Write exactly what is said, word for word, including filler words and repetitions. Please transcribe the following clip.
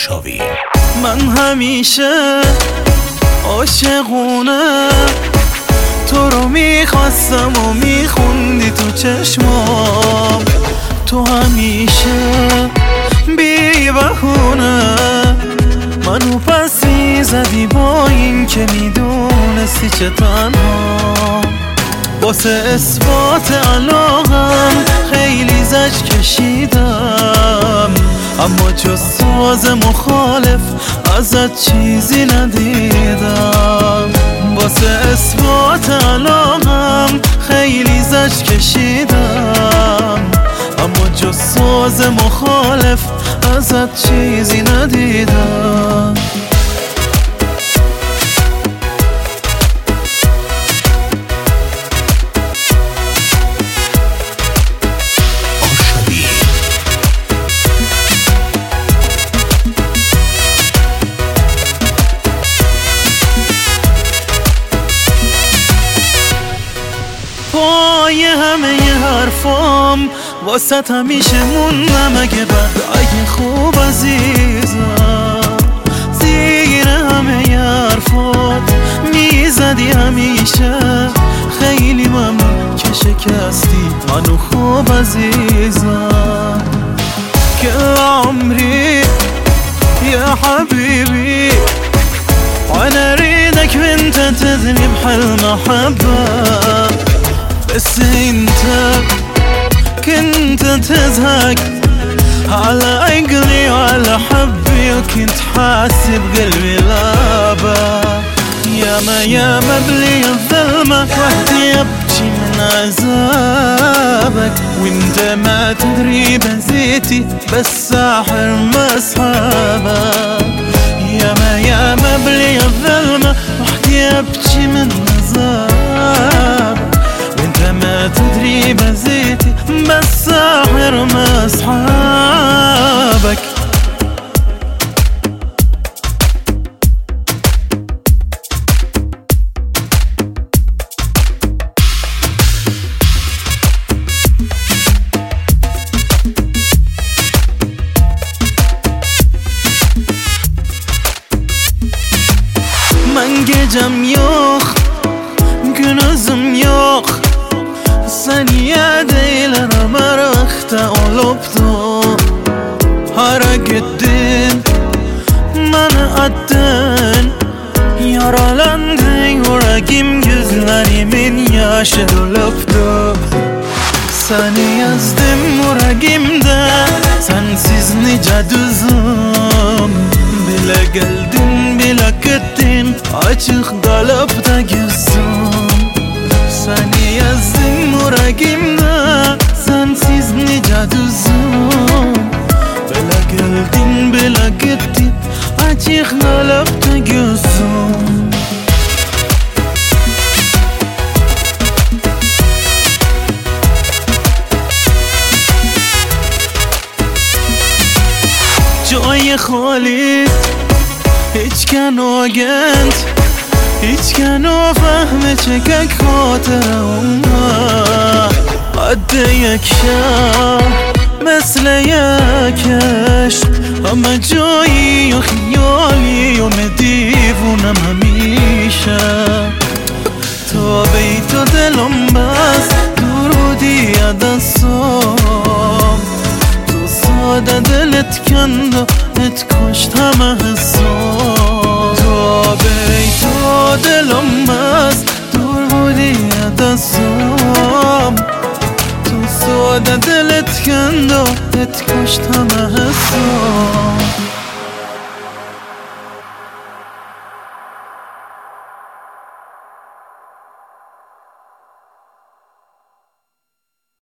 آرشاوی. من همیشه عاشقونه تو رو میخواستم و میخوندی تو چشمام، تو همیشه بی بهونه منو پس میزدی با این که میدونستی چه تنها. واسه اثبات علاقم خیلی زج کشیدم، اما جز ساز مخالف ازت چیزی ندیدم. واسه اثبات علاقم خیلی زج کشیدم، اما جز ساز مخالف ازت چیزی ندیدم. پای همه ی حرفام واسه همیشه موندم، اگه بعد اگه خوب عزیزم زیر همه ی حرفات میزدی همیشه. خیلی ممنون که شکستی منو خوب عزیزم. كل عمري يا حبيبي وانا اريدك وانت تذني بحالمحبة، بس انت كنت تزهق على عقلي وعلى حبي، وكنت حاسب قلبي لابا. ياما ياما بلي الظلمة وحدي ابكي من عذابك، وانت ما تدري بزيتي بس ساحر مسحابك. ياما ياما بلي الظلمة وحدي ابكي من عذابك، وانت ما تدري بزيتي بس ساحر مسحابك. Ben gecem yok, günüzüm yok, saniye değil aramakta olupdu. Hara gittin, bana attın, yaralandın yüreğim, gözlerimin yaşı dolupdu. Seni yazdım yüreğimde, sensiz nice düzüm. Bile geldin bile gittin, açık kalıp da gözüm. Seni yazdım yüreğimde, sensiz nice düzüm. Bile geldin bile gittin, açık kalıp da gözüm. جای خالی هیچ کنو گند، هیچ کنو فهم چکک خاطر اومه. قد یک شب مثل یکش، همه جایی و خیالی و مدیونم همیشه. تا بیت و دلم بس دور بودی دستم، ساده دلت کند و ات کشت همه حسام. تا بیت و دلم بس دور بودی دستم، تو ساده دلت کند و ات کشت همه حسام.